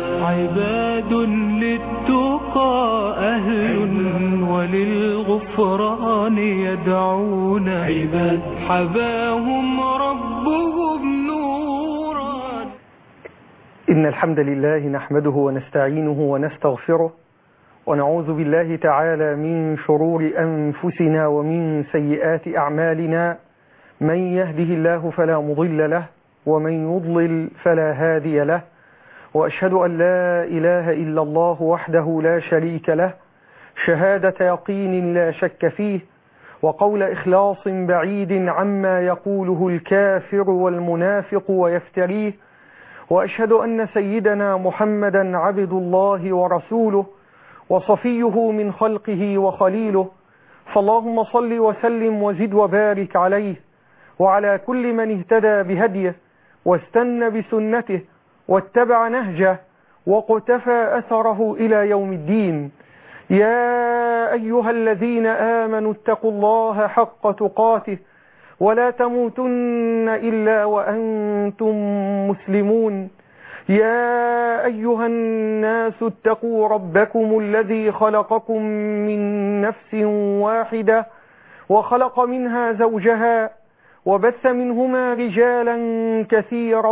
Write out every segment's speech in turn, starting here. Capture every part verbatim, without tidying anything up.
عباد للتقى أهل وللغفران يدعون عباد حباهم ربهم نورا. إن الحمد لله نحمده ونستعينه ونستغفره ونعوذ بالله تعالى من شرور أنفسنا ومن سيئات أعمالنا. من يهده الله فلا مضل له ومن يضلل فلا هادي له، وأشهد أن لا إله إلا الله وحده لا شريك له شهادة يقين لا شك فيه، وقول إخلاص بعيد عما يقوله الكافر والمنافق ويفتريه. وأشهد أن سيدنا محمدا عبد الله ورسوله وصفيه من خلقه وخليله، فاللهم صل وسلم وزد وبارك عليه وعلى كل من اهتدى بهديه واستنى بسنته واتبع نهجه وقتفى أثره إلى يوم الدين. يا أيها الذين آمنوا اتقوا الله حق تقاته ولا تموتن إلا وأنتم مسلمون. يا أيها الناس اتقوا ربكم الذي خلقكم من نفس واحدة وخلق منها زوجها وبث منهما رجالا كثيرا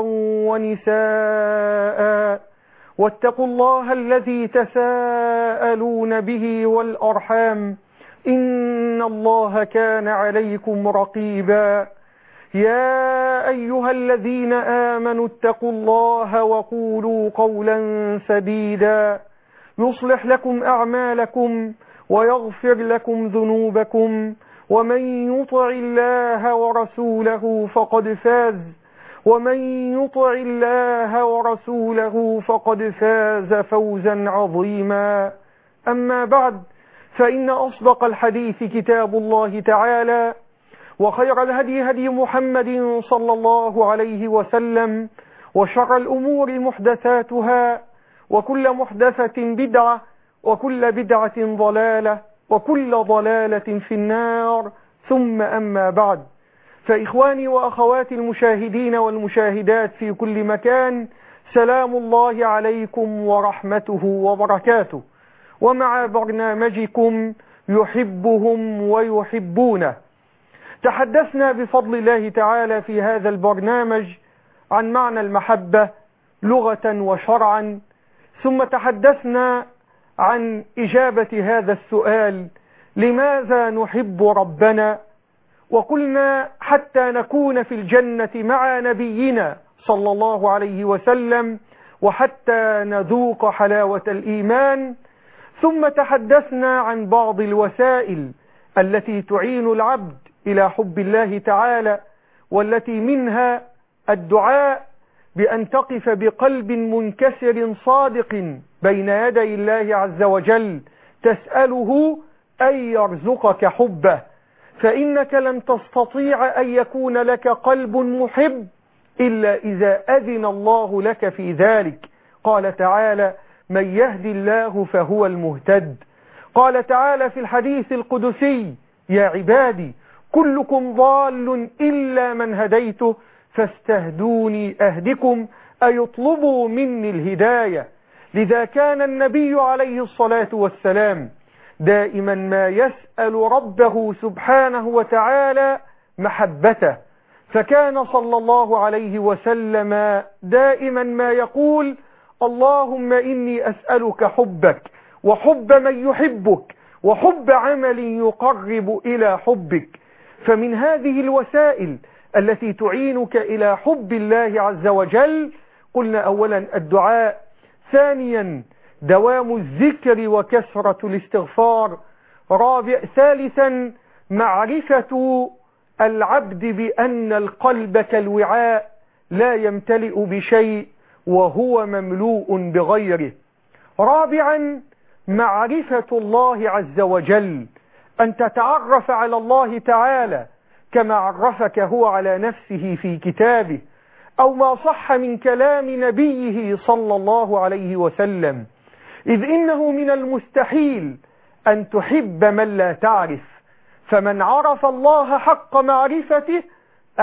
ونساء، واتقوا الله الذي تساءلون به والأرحام إن الله كان عليكم رقيبا. يا أيها الذين آمنوا اتقوا الله وقولوا قولا سديدا يصلح لكم أعمالكم ويغفر لكم ذنوبكم، ومن يطع الله ورسوله فقد فاز ومن يطع الله ورسوله فقد فاز فوزا عظيما. أما بعد، فإن أصدق الحديث كتاب الله تعالى، وخير الهدي هدي محمد صلى الله عليه وسلم، وشر الأمور محدثاتها، وكل محدثة بدعة، وكل بدعة ضلالة، وكل ضلالة في النار. ثم أما بعد، فإخواني وأخواتي المشاهدين والمشاهدات في كل مكان، سلام الله عليكم ورحمته وبركاته، ومع برنامجكم يحبهم ويحبونه. تحدثنا بفضل الله تعالى في هذا البرنامج عن معنى المحبة لغة وشرعا، ثم تحدثنا عن إجابة هذا السؤال: لماذا نحب ربنا؟ وقلنا حتى نكون في الجنة مع نبينا صلى الله عليه وسلم، وحتى نذوق حلاوة الإيمان. ثم تحدثنا عن بعض الوسائل التي تعين العبد إلى حب الله تعالى، والتي منها الدعاء بأن تقف بقلب منكسر صادق بين يدي الله عز وجل تسأله أن يرزقك حبه، فإنك لن تستطيع أن يكون لك قلب محب إلا إذا أذن الله لك في ذلك. قال تعالى: من يهد الله فهو المهتد. قال تعالى في الحديث القدسي: يا عبادي كلكم ضال إلا من هديته فاستهدوني أهدكم، أيطلبوا مني الهداية. لذا كان النبي عليه الصلاة والسلام دائما ما يسأل ربه سبحانه وتعالى محبته، فكان صلى الله عليه وسلم دائما ما يقول: اللهم إني أسألك حبك وحب من يحبك وحب عمل يقرب إلى حبك. فمن هذه الوسائل التي تعينك إلى حب الله عز وجل قلنا أولا الدعاء، ثانيا دوام الذكر وكثرة الاستغفار، رابع ثالثا معرفة العبد بأن القلب كالوعاء لا يمتلئ بشيء وهو مملوء بغيره، رابعا معرفة الله عز وجل، أن تتعرف على الله تعالى كما عرفك هو على نفسه في كتابه، أو ما صح من كلام نبيه صلى الله عليه وسلم، إذ إنه من المستحيل أن تحب من لا تعرف، فمن عرف الله حق معرفته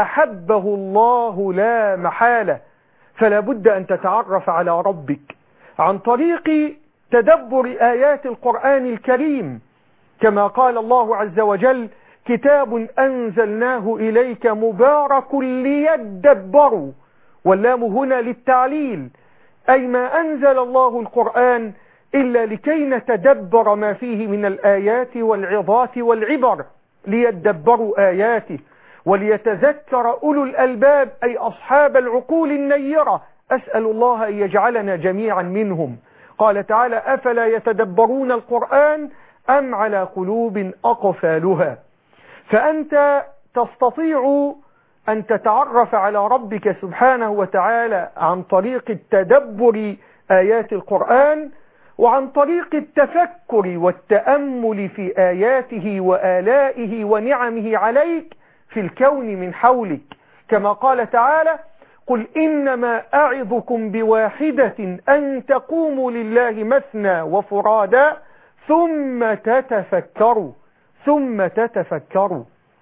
أحبه الله لا محالة. فلا بد أن تتعرف على ربك، عن طريق تدبر آيات القرآن الكريم، كما قال الله عز وجل: كتاب أنزلناه إليك مبارك ليدبروا، واللام هنا للتعليل، أي ما أنزل الله القرآن إلا لكي نتدبر ما فيه من الآيات والعظات والعبر، ليدبروا آياته وليتذكر أولو الألباب، أي أصحاب العقول النيرة. أسأل الله أن يجعلنا جميعا منهم. قال تعالى: أفلا يتدبرون القرآن أم على قلوب أقفالها. فأنت تستطيع أن تتعرف على ربك سبحانه وتعالى عن طريق التدبر آيات القرآن، وعن طريق التفكر والتأمل في آياته وآلائه ونعمه عليك في الكون من حولك، كما قال تعالى: قل إنما أعظكم بواحدة أن تقوموا لله مثنى وفرادا ثم تتفكروا ثم تتفكروا.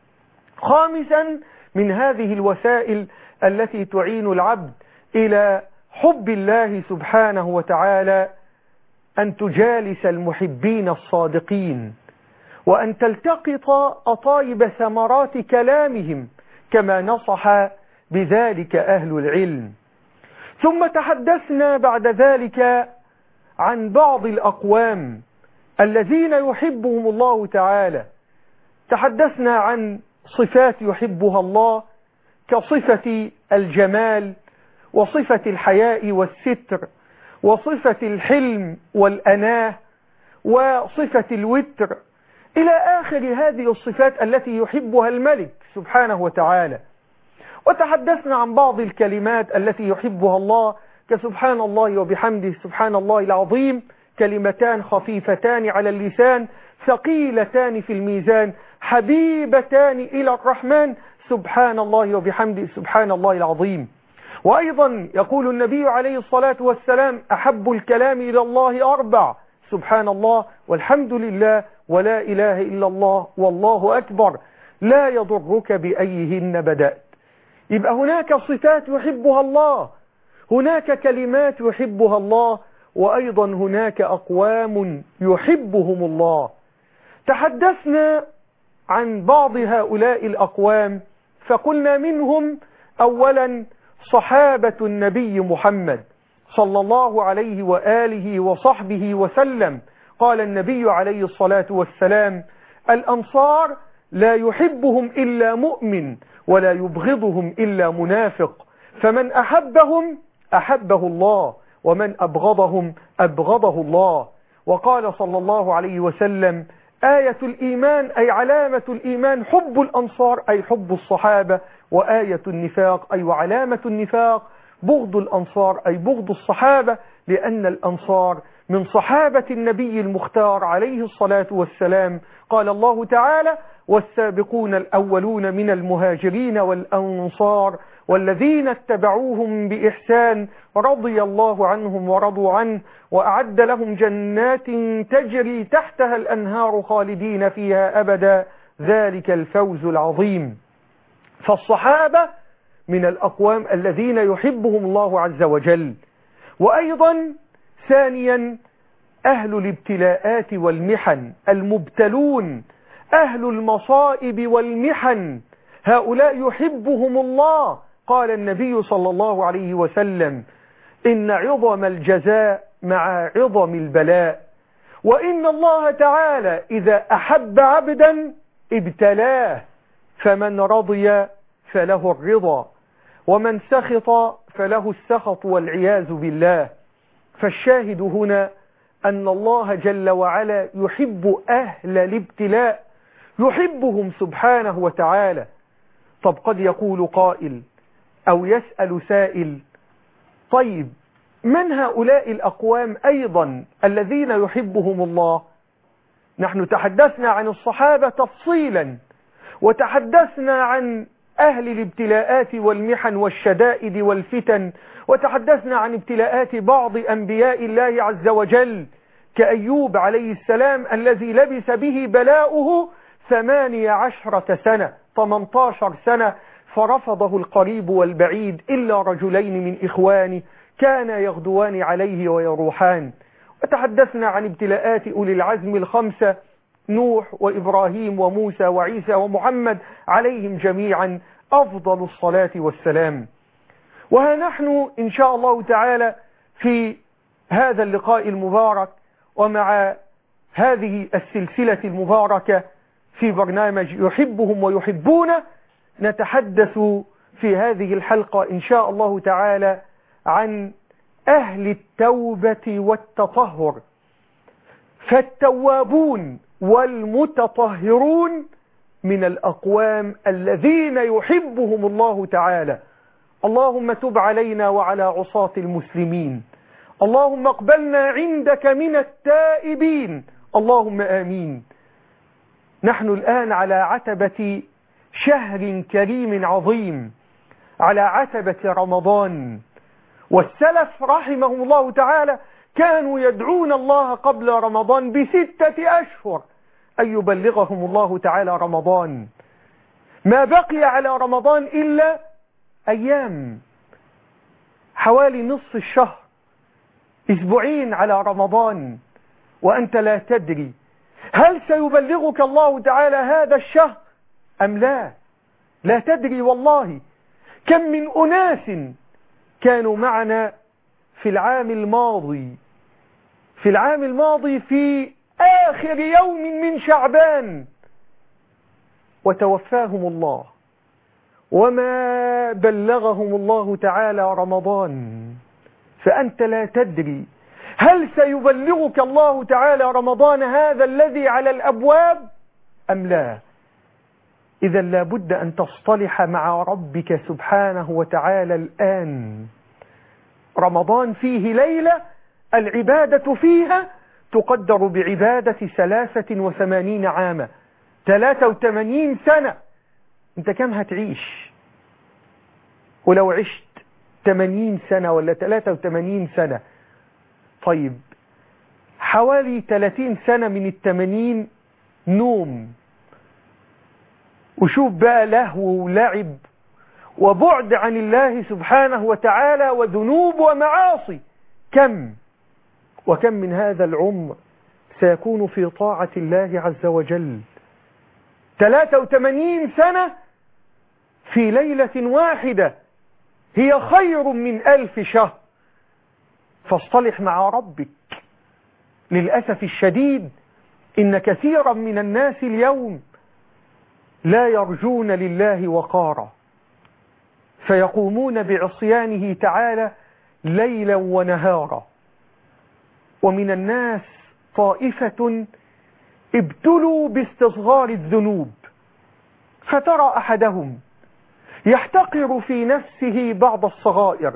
خامسا من هذه الوسائل التي تعين العبد إلى حب الله سبحانه وتعالى أن تجالس المحبين الصادقين، وأن تلتقط أطايب ثمرات كلامهم كما نصح بذلك أهل العلم. ثم تحدثنا بعد ذلك عن بعض الأقوام الذين يحبهم الله تعالى. تحدثنا عن صفات يحبها الله كصفة الجمال، وصفة الحياء والستر، وصفة الحلم والأناه، وصفة الوتر، إلى آخر هذه الصفات التي يحبها الملك سبحانه وتعالى. وتحدثنا عن بعض الكلمات التي يحبها الله كسبحان الله وبحمده سبحان الله العظيم، كلمتان خفيفتان على اللسان ثقيلتان في الميزان حبيبتان إلى الرحمن، سبحان الله وبحمده سبحان الله العظيم. وأيضا يقول النبي عليه الصلاة والسلام: أحب الكلام إلى الله أربع: سبحان الله والحمد لله ولا إله إلا الله والله أكبر، لا يضرك بأيهن بدأت. يبقى هناك صفات يحبها الله، هناك كلمات يحبها الله، وأيضا هناك أقوام يحبهم الله. تحدثنا عن بعض هؤلاء الأقوام فقلنا منهم: أولا صحابة النبي محمد صلى الله عليه وآله وصحبه وسلم. قال النبي عليه الصلاة والسلام: الأنصار لا يحبهم إلا مؤمن ولا يبغضهم إلا منافق، فمن أحبهم أحبه الله ومن أبغضهم أبغضه الله. وقال صلى الله عليه وسلم: آية الإيمان أي علامة الإيمان حب الأنصار أي حب الصحابة، وآية النفاق أي وعلامة النفاق بغض الأنصار أي بغض الصحابة، لأن الأنصار من صحابة النبي المختار عليه الصلاة والسلام. قال الله تعالى: والسابقون الأولون من المهاجرين والأنصار والذين اتبعوهم بإحسان رضي الله عنهم ورضوا عنه وأعد لهم جنات تجري تحتها الأنهار خالدين فيها أبدا، ذلك الفوز العظيم. فالصحابة من الأقوام الذين يحبهم الله عز وجل. وأيضا ثانيا أهل الابتلاءات والمحن، المبتلون، أهل المصائب والمحن، هؤلاء يحبهم الله. قال النبي صلى الله عليه وسلم: إن عظم الجزاء مع عظم البلاء، وإن الله تعالى إذا أحب عبدا ابتلاه، فمن رضي فله الرضا ومن سخط فله السخط والعياذ بالله. فالشاهد هنا أن الله جل وعلا يحب أهل الابتلاء، يحبهم سبحانه وتعالى. طب قد يقول قائل أو يسأل سائل: طيب من هؤلاء الأقوام أيضا الذين يحبهم الله؟ نحن تحدثنا عن الصحابة تفصيلا، وتحدثنا عن أهل الابتلاءات والمحن والشدائد والفتن، وتحدثنا عن ابتلاءات بعض أنبياء الله عز وجل كأيوب عليه السلام الذي لبث به بلاؤه ثمانية عشرة سنة، ثمانية عشر سنة، فرفضه القريب والبعيد إلا رجلين من إخوانه كان يغدوان عليه ويروحان. وتحدثنا عن ابتلاءات أولي العزم الخمسة، نوح وإبراهيم وموسى وعيسى ومحمد عليهم جميعا أفضل الصلاة والسلام. وها نحن إن شاء الله تعالى في هذا اللقاء المبارك ومع هذه السلسلة المباركة في برنامج يحبهم ويحبونه، نتحدث في هذه الحلقة إن شاء الله تعالى عن أهل التوبة والتطهر. فالتوابون والمتطهرون من الأقوام الذين يحبهم الله تعالى. اللهم تب علينا وعلى عصاة المسلمين، اللهم اقبلنا عندك من التائبين، اللهم آمين. نحن الآن على عتبة شهر كريم عظيم، على عتبة رمضان. والسلف رحمهم الله تعالى كانوا يدعون الله قبل رمضان بستة أشهر أن يبلغهم الله تعالى رمضان. ما بقي على رمضان إلا أيام، حوالي نصف الشهر، أسبوعين على رمضان، وأنت لا تدري هل سيبلغك الله تعالى هذا الشهر أم لا. لا تدري والله. كم من أناس كانوا معنا في العام الماضي في العام الماضي في آخر يوم من شعبان وتوفاهم الله وما بلغهم الله تعالى رمضان. فأنت لا تدري هل سيبلغك الله تعالى رمضان هذا الذي على الأبواب أم لا. إذا لابد أن تصطلح مع ربك سبحانه وتعالى الآن. رمضان فيه ليلة العبادة فيها تقدر بعبادة ثلاثة وثمانين عاما، ثلاثة وثمانين سنة. انت كم هتعيش؟ ولو عشت ثمانين سنة ولا ثلاثة وثمانين سنة، طيب حوالي ثلاثين سنة من الثمانين نوم، وشوف بقى لهو ولعب وبعد عن الله سبحانه وتعالى وذنوب ومعاصي. كم وكم من هذا العمر سيكون في طاعة الله عز وجل. ثلاثة وثمانين سنة في ليلة واحدة هي خير من ألف شهر. فاصطلح مع ربك. للأسف الشديد إن كثيرا من الناس اليوم لا يرجون لله وقارا، فيقومون بعصيانه تعالى ليلا ونهارا. ومن الناس طائفة ابتلوا باستصغار الذنوب، فترى أحدهم يحتقر في نفسه بعض الصغائر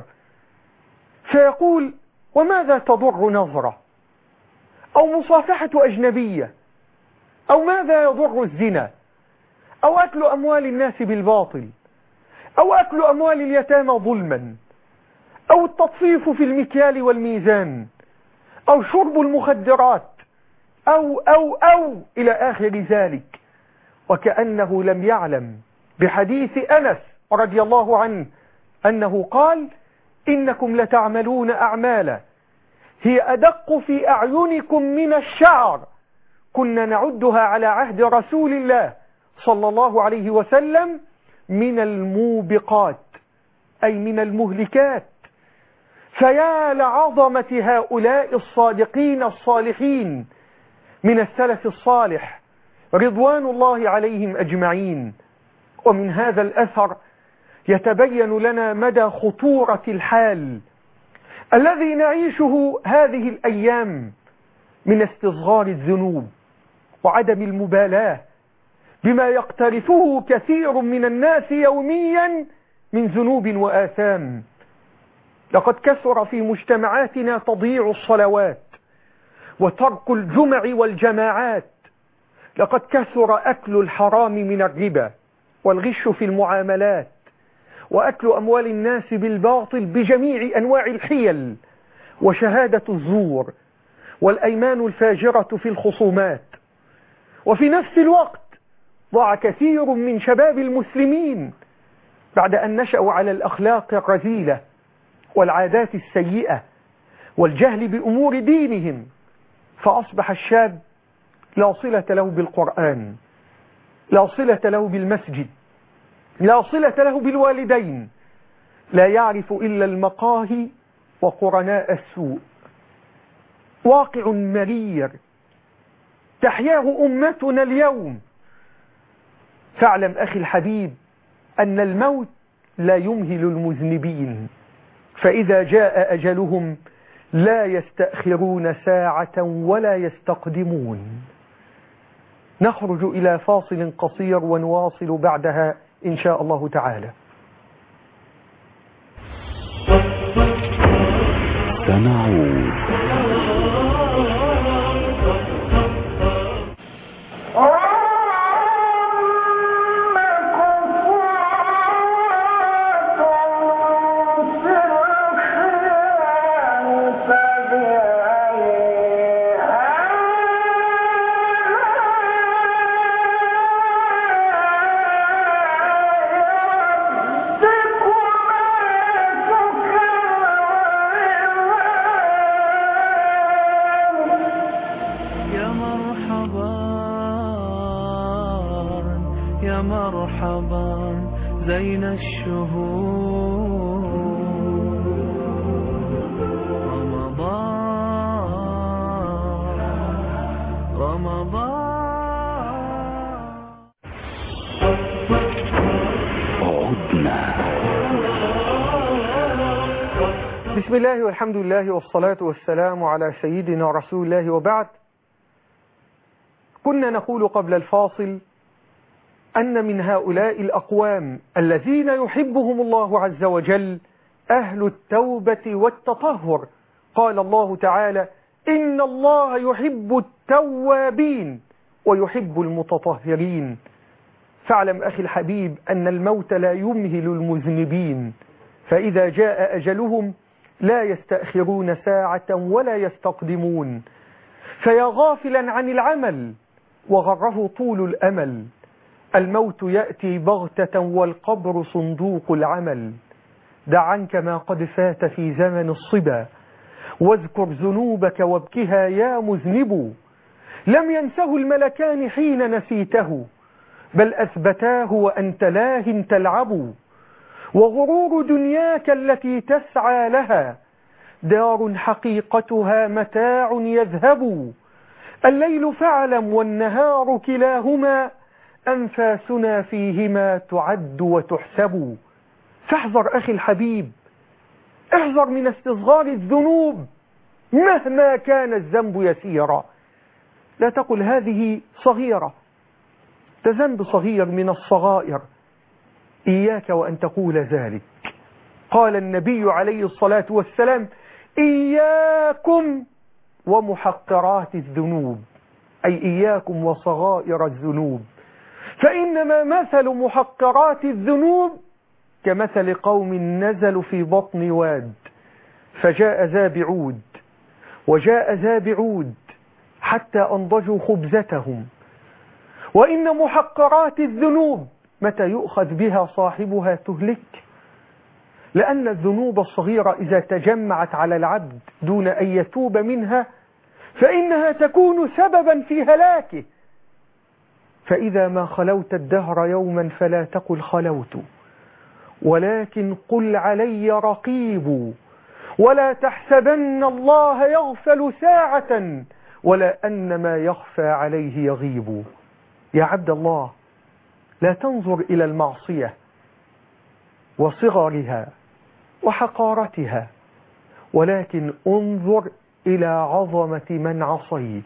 فيقول: وماذا تضر نظرة، أو مصافحة أجنبية، أو ماذا يضر الزنا، أو أكل أموال الناس بالباطل، أو أكل أموال اليتامى ظلما، أو التطفيف في المكيال والميزان، أو شرب المخدرات، أو أو أو إلى آخر ذلك. وكأنه لم يعلم بحديث أنس رضي الله عنه أنه قال: إنكم لتعملون أعمالا هي أدق في أعينكم من الشعر كنا نعدها على عهد رسول الله صلى الله عليه وسلم من الموبقات، أي من المهلكات. فيا لعظمة هؤلاء الصادقين الصالحين من السلف الصالح رضوان الله عليهم أجمعين. ومن هذا الأثر يتبين لنا مدى خطورة الحال الذي نعيشه هذه الأيام من استصغار الذنوب وعدم المبالاة بما يقترفه كثير من الناس يوميا من ذنوب وآثام. لقد كثر في مجتمعاتنا تضييع الصلوات وترك الجمع والجماعات. لقد كثر أكل الحرام من الربا والغش في المعاملات وأكل أموال الناس بالباطل بجميع أنواع الحيل وشهادة الزور والأيمان الفاجرة في الخصومات. وفي نفس الوقت ضاع كثير من شباب المسلمين بعد أن نشأوا على الأخلاق الرذيلة والعادات السيئة والجهل بأمور دينهم، فأصبح الشاب لا صلة له بالقرآن، لا صلة له بالمسجد، لا صلة له بالوالدين، لا يعرف إلا المقاهي وقرناء السوء. واقع مرير تحياه أمتنا اليوم. فاعلم أخي الحبيب أن الموت لا يمهل المذنبين، فإذا جاء أجلهم لا يستأخرون ساعة ولا يستقدمون. نخرج إلى فاصل قصير ونواصل بعدها إن شاء الله تعالى. سنعود. يا مرحبا زين الشهور، رمضان رمضان. عدنا. بسم الله والحمد لله والصلاة والسلام على سيدنا رسول الله، وبعد. كنا نقول قبل الفاصل أن من هؤلاء الأقوام الذين يحبهم الله عز وجل أهل التوبة والتطهر. قال الله تعالى: إن الله يحب التوابين ويحب المتطهرين. فاعلم أخي الحبيب أن الموت لا يمهل المذنبين، فإذا جاء أجلهم لا يستأخرون ساعة ولا يستقدمون. فيا غافلا عن العمل وغره طول الأمل، الموت يأتي بغتة والقبر صندوق العمل. دع عنك ما قد فات في زمن الصبا، واذكر ذنوبك وابكها يا مذنب. لم ينسه الملكان حين نسيته، بل أثبتاه وأنت لاه تلعب. وغرور دنياك التي تسعى لها دار حقيقتها متاع يذهب. الليل فاعلم والنهار كلاهما أنفاسنا فيهما تعد وتحسب. فاحذر أخي الحبيب، احذر من استصغار الذنوب مهما كان الذنب يسيرا. لا تقل هذه صغيرة، ده ذنب صغير من الصغائر. إياك وأن تقول ذلك. قال النبي عليه الصلاة والسلام: إياكم ومحقرات الذنوب، أي إياكم وصغائر الذنوب، فإنما مثل محقرات الذنوب كمثل قوم نزلوا في بطن واد، فجاء ذا بعود وجاء ذا بعود حتى أنضجوا خبزتهم. وإن محقرات الذنوب متى يؤخذ بها صاحبها تهلك، لأن الذنوب الصغيرة إذا تجمعت على العبد دون أن يتوب منها فإنها تكون سببا في هلاكه. فإذا ما خلوت الدهر يوما فلا تقل خلوت، ولكن قل علي رقيب. ولا تحسبن الله يغفل ساعة، ولا أن ما يخفى عليه يغيب. يا عبد الله، لا تنظر إلى المعصية وصغرها وحقارتها، ولكن انظر إلى عظمة من عصيت.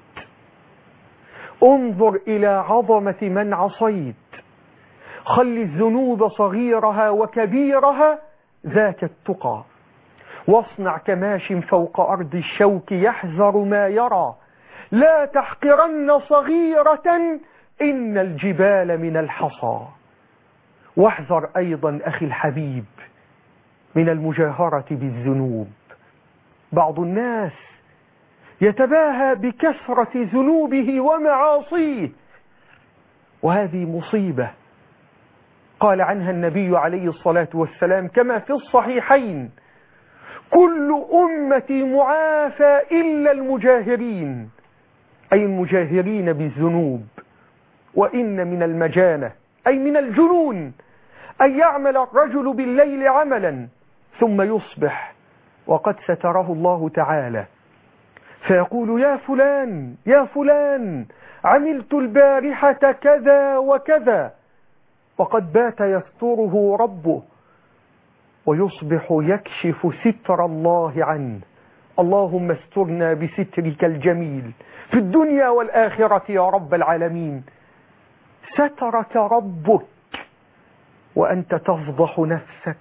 انظر إلى عظمة من عصيت. خل الذنوب صغيرها وكبيرها ذاك التقى، واصنع كماش فوق أرض الشوك يحذر ما يرى. لا تحقرن صغيرة إن الجبال من الحصى. واحذر أيضا أخي الحبيب من المجاهرة بالذنوب. بعض الناس يتباهى بكثرة ذنوبه ومعاصيه، وهذه مصيبة. قال عنها النبي عليه الصلاة والسلام كما في الصحيحين: كل أمتي معافى إلا المجاهرين، أي المجاهرين بالذنوب. وإن من المجانة أي من الجنون أن يعمل الرجل بالليل عملا ثم يصبح وقد ستره الله تعالى، فيقول يا فلان يا فلان عملت البارحة كذا وكذا، وقد بات يستره ربه، ويصبح يكشف ستر الله عنه. اللهم استرنا بسترك الجميل في الدنيا والآخرة يا رب العالمين. سترك ربك وأنت تفضح نفسك.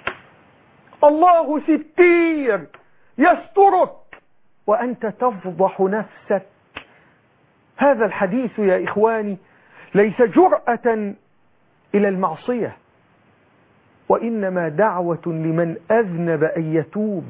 الله ستير يسترك وأنت تفضح نفسك. هذا الحديث يا إخواني ليس جرأة إلى المعصية، وإنما دعوة لمن أذنب أن يتوب،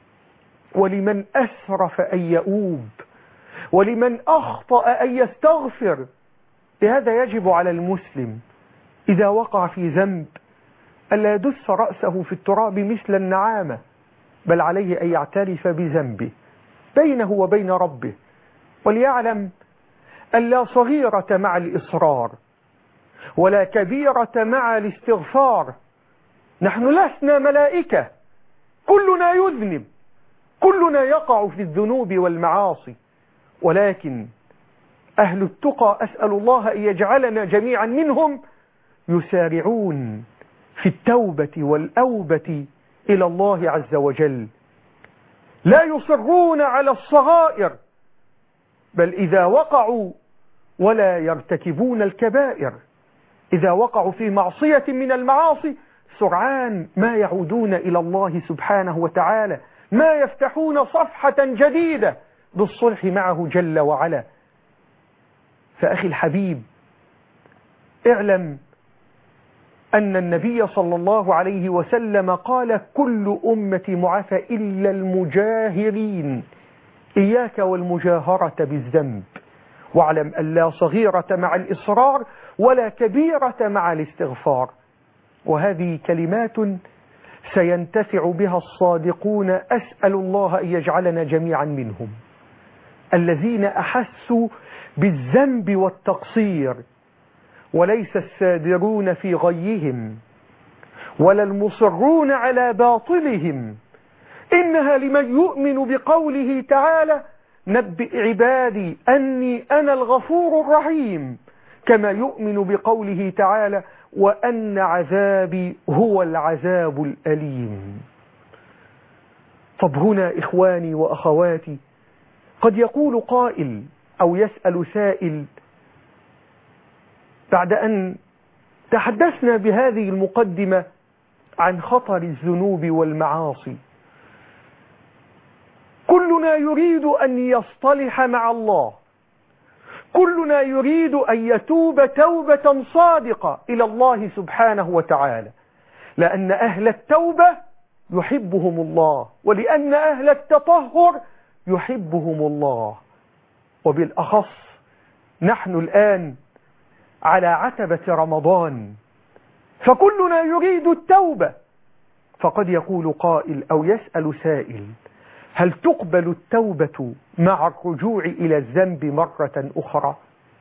ولمن أسرف أن يؤوب، ولمن أخطأ أن يستغفر. لهذا يجب على المسلم إذا وقع في ذنب ألا يدس رأسه في التراب مثل النعامة، بل عليه أن يعترف بذنبه بينه وبين ربه، وليعلم أن لا صغيرة مع الإصرار ولا كبيرة مع الاستغفار. نحن لسنا ملائكة، كلنا يذنب، كلنا يقع في الذنوب والمعاصي، ولكن أهل التقى أسأل الله أن يجعلنا جميعا منهم يسارعون في التوبة والأوبة إلى الله عز وجل، لا يصرون على الصغائر، بل إذا وقعوا ولا يرتكبون الكبائر، إذا وقعوا في معصية من المعاصي سرعان ما يعودون إلى الله سبحانه وتعالى، ما يفتحون صفحة جديدة بالصلح معه جل وعلا. فأخي الحبيب، اعلم أن النبي صلى الله عليه وسلم قال كل أمتي معافى إلا المجاهرين. إياك والمجاهرة بالذنب، واعلم أن لا صغيرة مع الإصرار ولا كبيرة مع الاستغفار. وهذه كلمات سينتفع بها الصادقون، أسأل الله أن يجعلنا جميعا منهم، الذين أحسوا بالذنب والتقصير، وليس السادرون في غيهم ولا المصرون على باطلهم. إنها لمن يؤمن بقوله تعالى نبئ عبادي أني أنا الغفور الرحيم، كما يؤمن بقوله تعالى وأن عذابي هو العذاب الأليم. طب هنا إخواني وأخواتي قد يقول قائل أو يسأل سائل بعد أن تحدثنا بهذه المقدمة عن خطر الذنوب والمعاصي، كلنا يريد أن يصطلح مع الله، كلنا يريد أن يتوب توبة صادقة إلى الله سبحانه وتعالى، لأن أهل التوبة يحبهم الله، ولأن أهل التطهر يحبهم الله. وبالأخص نحن الآن على عتبة رمضان، فكلنا يريد التوبة. فقد يقول قائل أو يسأل سائل هل تقبل التوبة مع الرجوع إلى الذنب مرة أخرى؟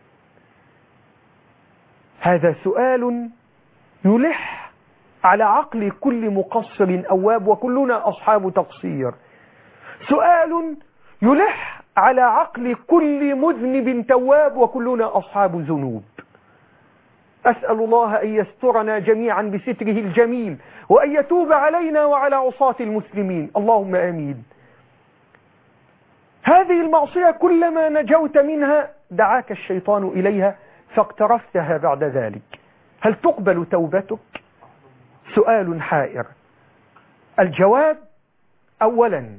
هذا سؤال يلح على عقل كل مقصر أواب، وكلنا أصحاب تقصير. سؤال يلح على عقل كل مذنب تواب، وكلنا أصحاب ذنوب. أسأل الله أن يسترنا جميعا بستره الجميل، وأن يتوب علينا وعلى عصاة المسلمين، اللهم آمين. هذه المعصية كلما نجوت منها دعاك الشيطان إليها فاقترفتها بعد ذلك، هل تقبل توبتك؟ سؤال حائر. الجواب أولا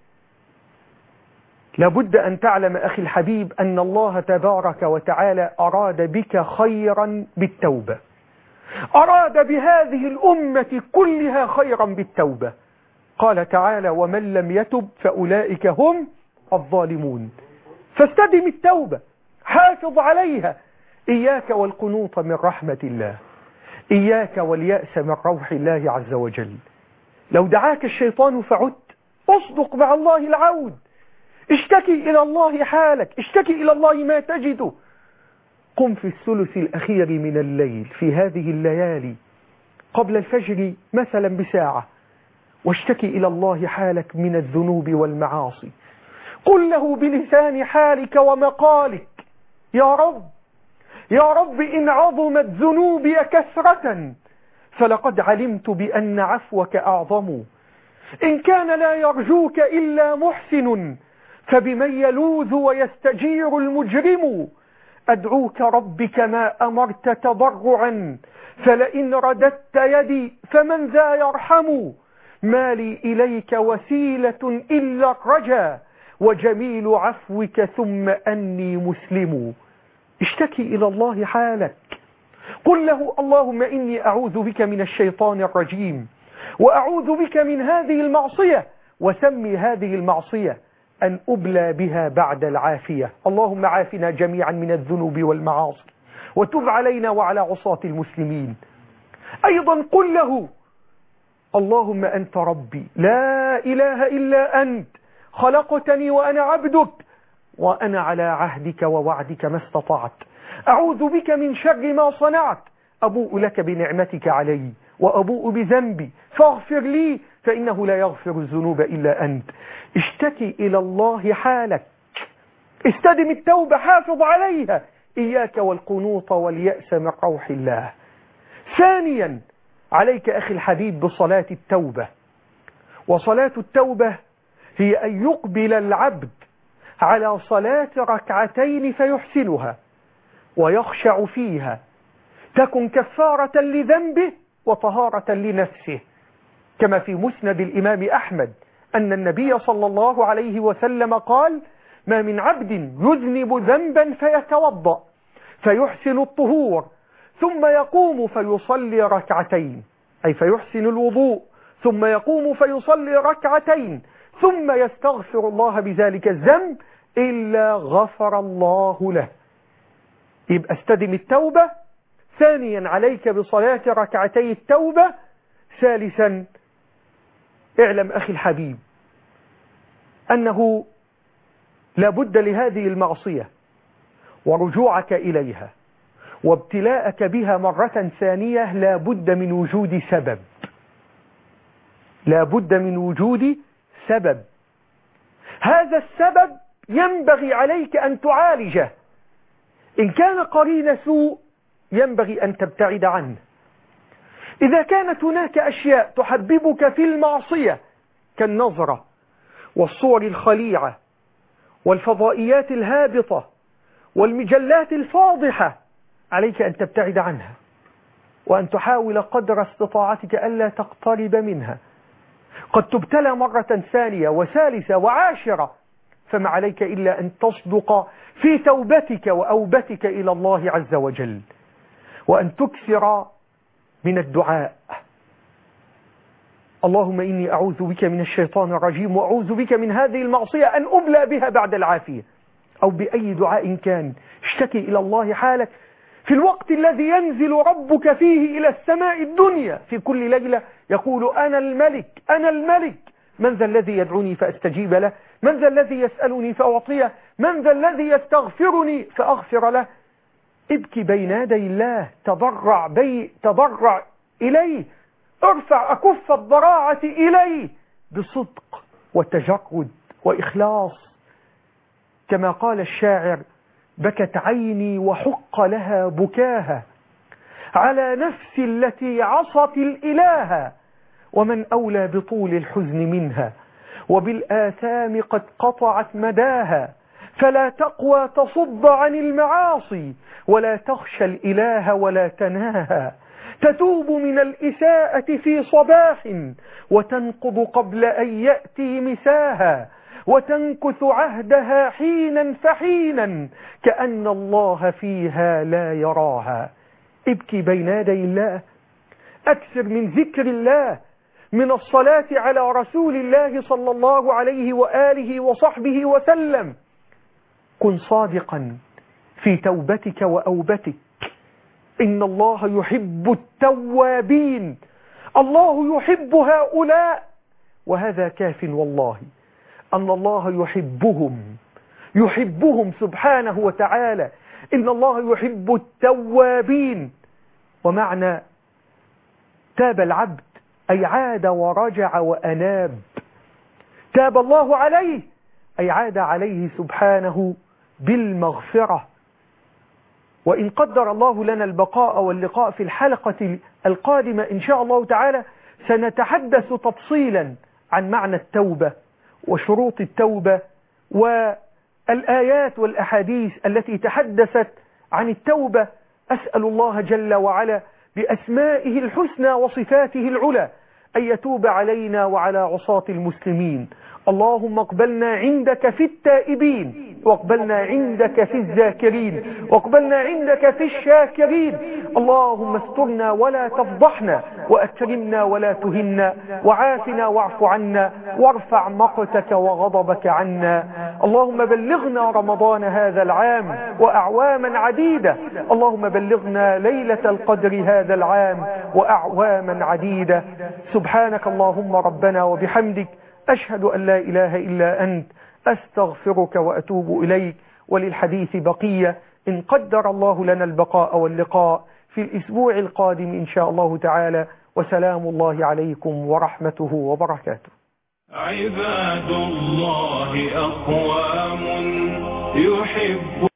لابد أن تعلم أخي الحبيب أن الله تبارك وتعالى أراد بك خيرا بالتوبة، أراد بهذه الأمة كلها خيرا بالتوبة. قال تعالى ومن لم يتب فأولئك هم الظالمون. فاستدم التوبة، حافظ عليها، إياك والقنوط من رحمة الله، إياك واليأس من روح الله عز وجل. لو دعاك الشيطان فعدت اصدق مع الله العود، اشتكي إلى الله حالك، اشتكي إلى الله ما تجده. قم في الثلث الأخير من الليل في هذه الليالي قبل الفجر مثلا بساعة، واشتكي إلى الله حالك من الذنوب والمعاصي. قل له بلسان حالك ومقالك: يا رب يا رب إن عظمت ذنوبي كثرة فلقد علمت بأن عفوك أعظم. إن كان لا يرجوك إلا محسن فبمن يلوذ ويستجير المجرم. أدعوك رب كما أمرت تضرعا فلئن رددت يدي فمن ذا يرحم. ما لي إليك وسيلة إلا الرجا وجميل عفوك ثم أني مسلم. اشتكي إلى الله حالك. قل له: اللهم إني أعوذ بك من الشيطان الرجيم وأعوذ بك من هذه المعصية، وسمي هذه المعصية أن أبلى بها بعد العافية. اللهم عافنا جميعا من الذنوب والمعاصي وتب علينا وعلى عصاة المسلمين. أيضا قل له: اللهم أنت ربي لا إله إلا أنت، خلقتني وأنا عبدك وأنا على عهدك ووعدك ما استطعت. أعوذ بك من شر ما صنعت، أبوء لك بنعمتك علي وأبوء بذنبي فاغفر لي فإنه لا يغفر الذنوب إلا أنت. اشتكي إلى الله حالك، استدم التوبة، حافظ عليها، إياك والقنوط واليأس من روح الله. ثانيا عليك أخي الحبيب بصلاة التوبة. وصلاة التوبة هي أن يقبل العبد على صلاة ركعتين فيحسنها ويخشع فيها، تكن كفارة لذنبه وطهارة لنفسه، كما في مسند الإمام أحمد أن النبي صلى الله عليه وسلم قال: ما من عبد يذنب ذنبا فيتوضأ فيحسن الطهور ثم يقوم فيصلي ركعتين، أي فيحسن الوضوء ثم يقوم فيصلي ركعتين ثم يستغفر الله بذلك الذنب إلا غفر الله له. يبقى استدم التوبة. ثانيا عليك بصلاة ركعتي التوبة. ثالثا اعلم أخي الحبيب أنه لا بد لهذه المعصية ورجوعك إليها وابتلاءك بها مرة ثانية لا بد من وجود سبب، لا بد من وجود سبب. هذا السبب ينبغي عليك أن تعالجه. إن كان قرين سوء ينبغي أن تبتعد عنه. إذا كانت هناك أشياء تحببك في المعصية كالنظرة والصور الخليعة والفضائيات الهابطة والمجلات الفاضحة، عليك أن تبتعد عنها وأن تحاول قدر استطاعتك ألا تقترب منها. قد تبتلى مرة ثانية وثالثة وعاشرة، فما عليك إلا أن تصدق في توبتك وأوبتك إلى الله عز وجل، وأن تكثر من الدعاء. اللهم إني أعوذ بك من الشيطان الرجيم وأعوذ بك من هذه المعصية أن أبلى بها بعد العافية. أو بأي دعاء كان اشتكي إلى الله حالك في الوقت الذي ينزل ربك فيه إلى السماء الدنيا في كل ليلة، يقول: أنا الملك أنا الملك، من ذا الذي يدعوني فأستجيب له، من ذا الذي يسألني فأعطيه، من ذا الذي يستغفرني فأغفر له. ابكي بين يدي الله، تضرع, بي تضرع إليه، ارفع أكف الضراعة إليه بصدق وتجرد وإخلاص. كما قال الشاعر: بكت عيني وحق لها بكاها على نفسي التي عصت الإله، ومن أولى بطول الحزن منها وبالآثام قد قطعت مداها، فلا تقوى تصد عن المعاصي ولا تخشى الإله ولا تناها، تتوب من الإساءة في صباح وتنقض قبل أن يأتي مساها، وتنكث عهدها حينا فحينا كأن الله فيها لا يراها. ابكي بين يدي الله، أكثر من ذكر الله، من الصلاة على رسول الله صلى الله عليه وآله وصحبه وسلم. كن صادقا في توبتك وأوبتك. إن الله يحب التوابين، الله يحب هؤلاء وهذا كاف والله أن الله يحبهم يحبهم سبحانه وتعالى. إن الله يحب التوابين. ومعنى تاب العبد أي عاد ورجع وأناب. تاب الله عليه أي عاد عليه سبحانه بالمغفرة. وإن قدر الله لنا البقاء واللقاء في الحلقة القادمة إن شاء الله تعالى سنتحدث تفصيلا عن معنى التوبة وشروط التوبة والآيات والأحاديث التي تحدثت عن التوبة. أسأل الله جل وعلا بأسمائه الحسنى وصفاته العلى أن يتوب علينا وعلى عصاة المسلمين. اللهم اقبلنا عندك في التائبين، واقبلنا عندك في الذاكرين، واقبلنا عندك في الشاكرين. اللهم استرنا ولا تفضحنا، وأكرمنا ولا تهنا، وعافنا واعف عنا، وارفع مقتك وغضبك عنا. اللهم بلغنا رمضان هذا العام وأعواما عديدة. اللهم بلغنا ليلة القدر هذا العام وأعواما عديدة. سبحانك اللهم ربنا وبحمدك، أشهد أن لا إله إلا أنت، أستغفرك وأتوب إليك. وللحديث بقية إن قدر الله لنا البقاء واللقاء في الأسبوع القادم إن شاء الله تعالى. وسلام الله عليكم ورحمته وبركاته. عباد الله أقوام يحب